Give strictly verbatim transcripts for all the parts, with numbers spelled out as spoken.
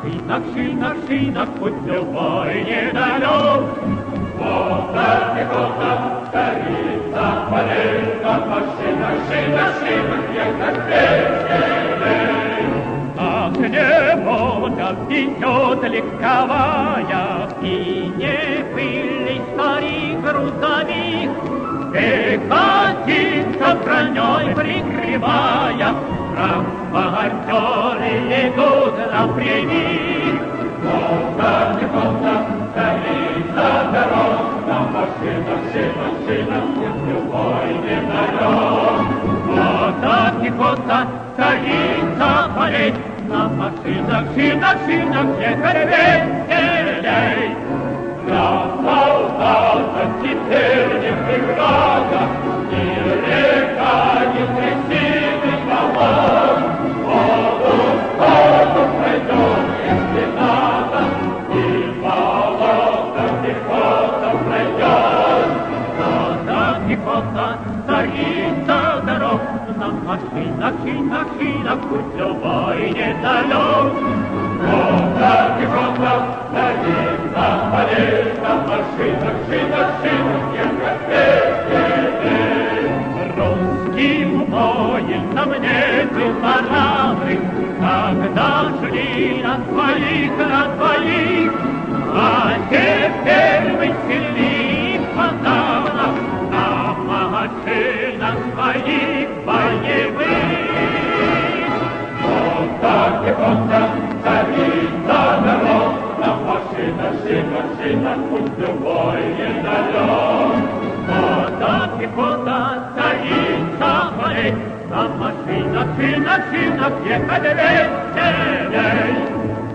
шинах, шинах, шинах, путь любой недалек. Вот так пехота стоит на полях, машина, шина, шина, ехать веселей. Ах, неволя везет легковая, и не пыльный старик грузовик, пехотинка броней прикрывая, транспортеры идут напрямик. Вот так пехота стоит на дорогах, машина, шина, шина, любой не дает. Вот так пехота стоит на полей, на машинах, шинах, шинах, ехали веселей. Для солдата теперь не преграда, ни река, ни трясины волн. Воду, воду пройдет, если надо, и болото пехота пройдет. Солдат пехота стоит на дорог, на машинах, шинах, шинах, путь любой недалек. Вот пехота стоит на полей, на машинах, шинах, шинах, ехать веселей. Русским воинам не был маневры, когда шли на двоих, на двоих, а теперь мы сильны подавно на машинах своих боевых. Вот так пехота стоит на дорог, на машинах, шинах, шинах, путь любой недалек. Вот так пехота стоит на полей, на машинах, шинах, шинах, ехать веселей.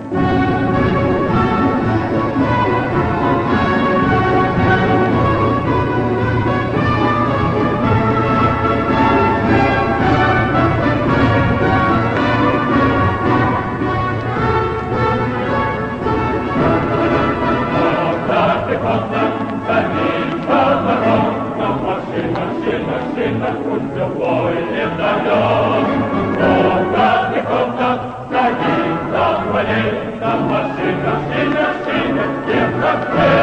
Путь любой недалек. Вот так пехота стоит на полей, на машинах, шинах, шинах, ехать веселей.